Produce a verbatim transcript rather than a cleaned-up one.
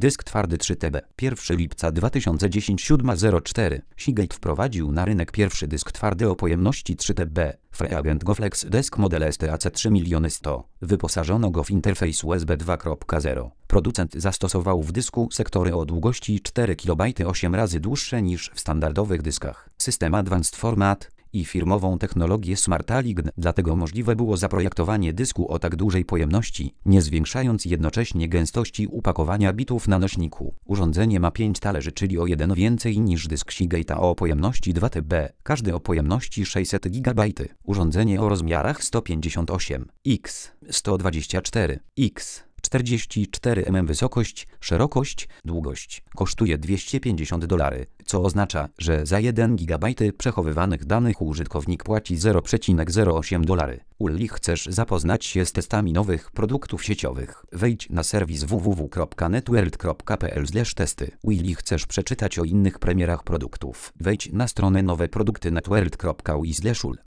Dysk twardy trzy T B. pierwszego lipca dwa tysiące dziesiątego siódma zero cztery. Seagate wprowadził na rynek pierwszy dysk twardy o pojemności trzy T B. Freeagent GoFlex Desk Model S T A C trzy miliony sto. Wyposażono go w interfejs U S B dwa zero. Producent zastosował w dysku sektory o długości cztery kilobajty, osiem razy dłuższe niż w standardowych dyskach. System Advanced Format i firmową technologię Smart Align, dlatego możliwe było zaprojektowanie dysku o tak dużej pojemności, nie zwiększając jednocześnie gęstości upakowania bitów na nośniku. Urządzenie ma pięć talerzy, czyli o jeden więcej niż dysk Seagate'a o pojemności dwa T B, każdy o pojemności sześćset gigabajtów. Urządzenie o rozmiarach sto pięćdziesiąt osiem na sto dwadzieścia cztery na czterdzieści cztery milimetry wysokość, szerokość, długość kosztuje dwieście pięćdziesiąt dolarów, co oznacza, że za jeden gigabajt przechowywanych danych użytkownik płaci zero przecinek zero osiem dolarów. Uli chcesz zapoznać się z testami nowych produktów sieciowych? Wejdź na serwis w w w kropka networld kropka p l slash testy. Willi chcesz przeczytać o innych premierach produktów? Wejdź na stronę nowe produkty networld kropka u i slash ul.